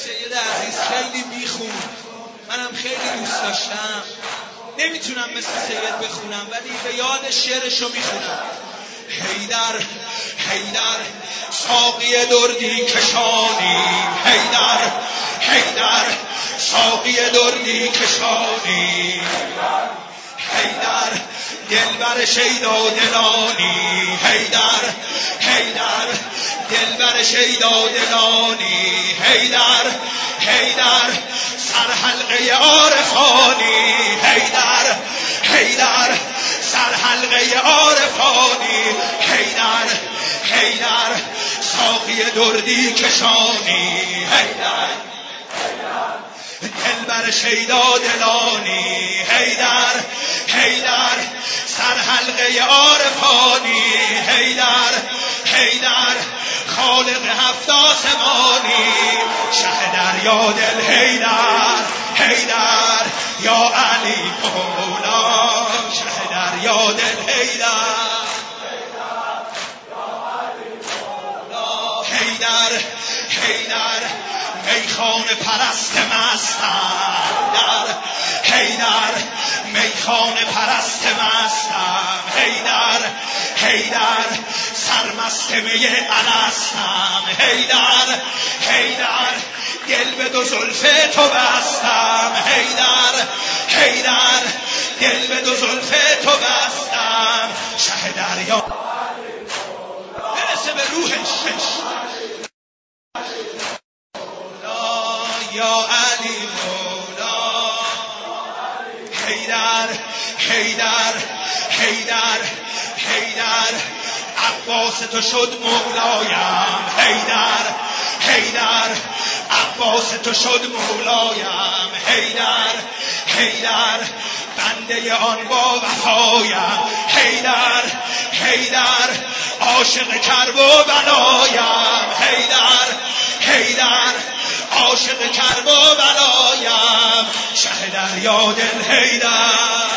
سید عزیز خیلی میخون، منم خیلی دوست داشتم. نمیتونم مثل سید بخونم ولی به یاد شعرشو میخونم. حیدر حیدر ساقی دردی کشانیم، حیدر حیدر ساقی دردی کشانیم، حیدر دلبر شیدا دلانی، حیدر حیدر دلبر شیدا دلانی، حیدر حیدر سرحلقه عارفانی، حیدر حیدر سرحلقه عارفانی، حیدر حیدر ساقی دردی کشانی، حیدر دلبر شیدا دلانی، حیدر حیدر سرحلقه عارفانی، حیدر حیدر خالق هفت آسمانی، شه دریا دل حیدر حیدر یا علی مولا، شه دریا دل حیدر حیدر حیدر میخانه پرست مستم، در حیدر میخانه پرست مستم، حیدر حیدر سرمست می الستم، حیدر حیدر دل به دو زلف تو بستم، حیدر حیدر دل به دو زلف تو بستم، شه دریا برسه به روحش یا علی مولا، حیدر حیدر حیدر حیدر عباس تو شد مولایم، حیدر حیدر عباس تو شد مولایم، حیدر حیدر بنده آن با وفایم، حیدر حیدر عاشق کرب و بلایم، حیدر حیدر عاشق کرب و بلایم، شه دریا دل حیدر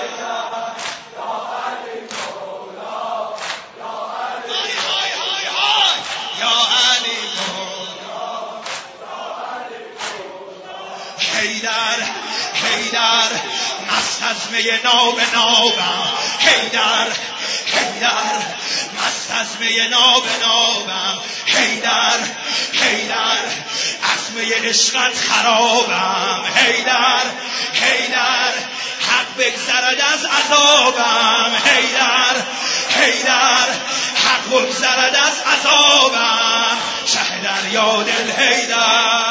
حیدر حیدر مست از می ناب نابم، حیدر حیدر مست از می ناب نابم، حیدر حیدر از می عشقت خرابم، حیدر حیدر حق بگذرد از عذابم، حیدر حیدر حق بگذرد از عذابم، شه دریا دل حیدر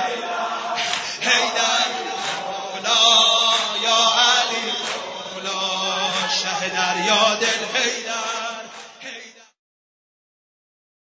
حیدر مولا یا علی مولا، شه دریا دل حیدر